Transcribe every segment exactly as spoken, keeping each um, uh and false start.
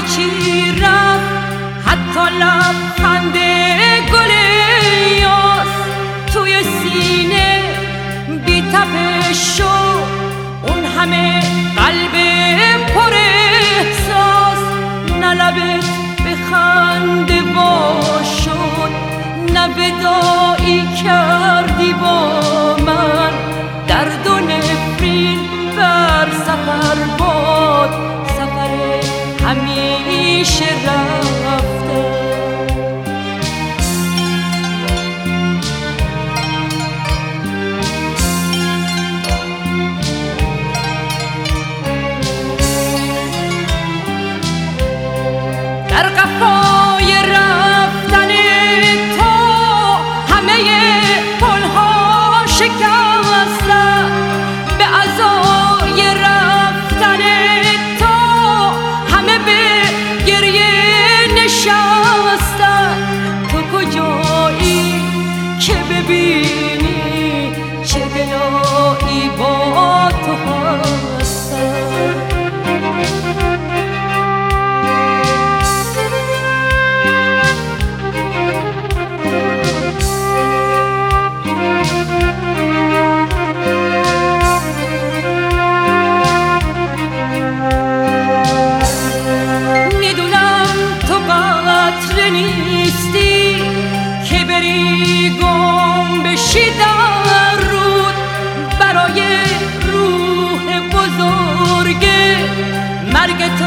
چی رفت حتی لبخند گل یاس توی سینه بی تپش شد اون همه قلب پر احساس. نه لبت بخنده وا شد نه وداعی کردی با من. درد و نفرین بر سفر باد سفر همیشه رفته. در قفای رفتن تو همه پلها شکستن، به عزای رفتن تو همه به گریه نشستن. تو کجایی که ببینی چه دلایی با تو هستن. نیستی که بری گم بشی در رود برای روح بزرگ مرگ تو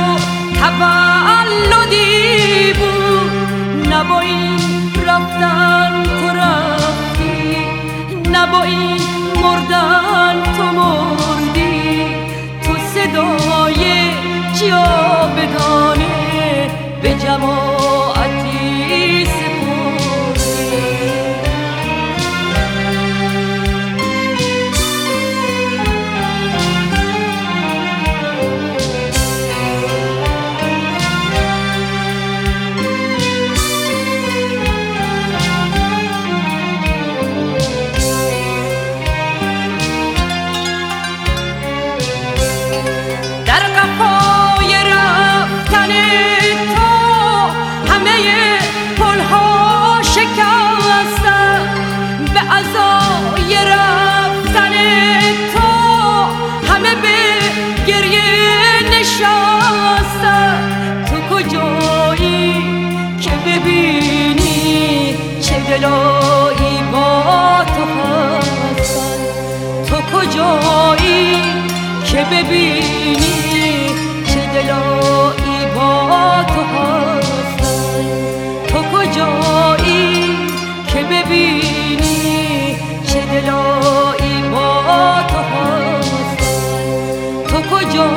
تولدی بود. نه با این رفتن تو رفتی نه با این مردن تو مردی. تو صدای جاودانه به جماعتی سپردی. در قفای رفتن تو همه پلها شکستن، به عزای رفتن تو همه به گریه نشستن. تو کجایی که ببینی چه دلایی با تو هستن. تو کجایی که ببینی چه دلایی با تو هستن. تو کجایی که ببینی چه دلایی با تو هستن. تو کجایی